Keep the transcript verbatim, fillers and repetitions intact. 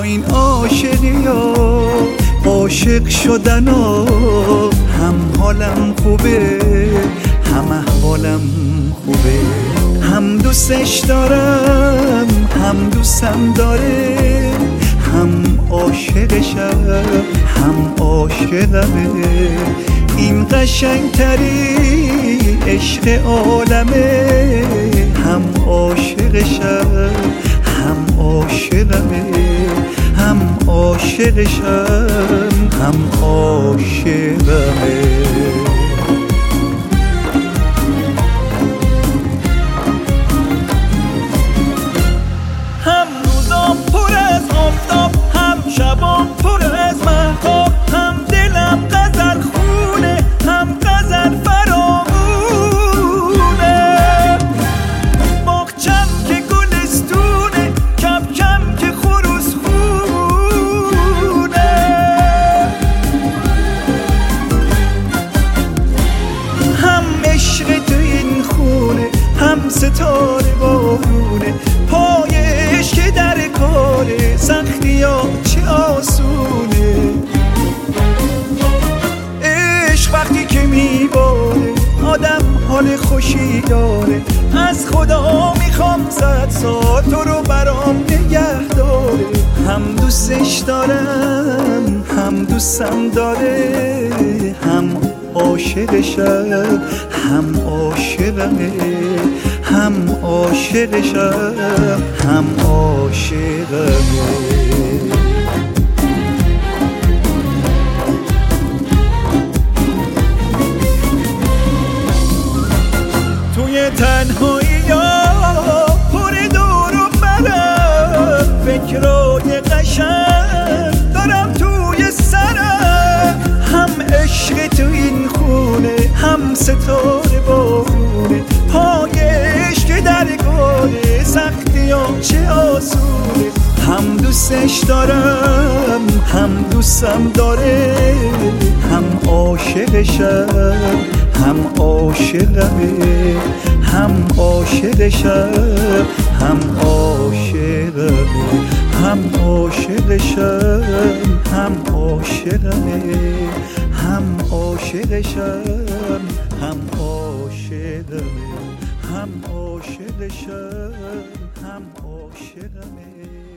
این عاشقی ها عاشق شدن ها هم حالم خوبه هم احوالم خوبه، هم دوستش دارم هم دوستم داره، هم عاشقشم هم عاشقمه. این قشنگترین عشق عالمه، هم عاشقشم هم عاشقمه، هم عاشقشم هم عاشقمه. هم روزام پر از آفتاب هم شبام پر از مهتاب، هم دلم غزل خونه هم غزل فرامونه. باغچم که گلستونه کبکم که خروس خونه. هم عشق تو این خونه هم ستاره بارونه، پایش که در کاره سختی ها چه آسونه. عشق وقتی که میباره آدم حال خوشی داره، از خدا میخوام صد سال تو رو برام نگه داره. هم دوستش دارم هم دوستم داره، هم عاشقشم هم عاشقمه، هم عاشقشم هم عاشقمه. توی تنهایی ها پر دور و برم، فکرای قشنگ دارم توی سرم. هم عشق تو این خونه هم ستاره بارونه، پایش که در گاره سختی ها چه آسونه. هم دوستش دارم هم دوستم داره، هم عاشقشم هم عاشقمه، هم عاشقشم هم عاشقمه، هم عاشقشم هم عاشقمه، هم عاشقشم هم عاشقمه، هم عاشقشم هم عاشقمه.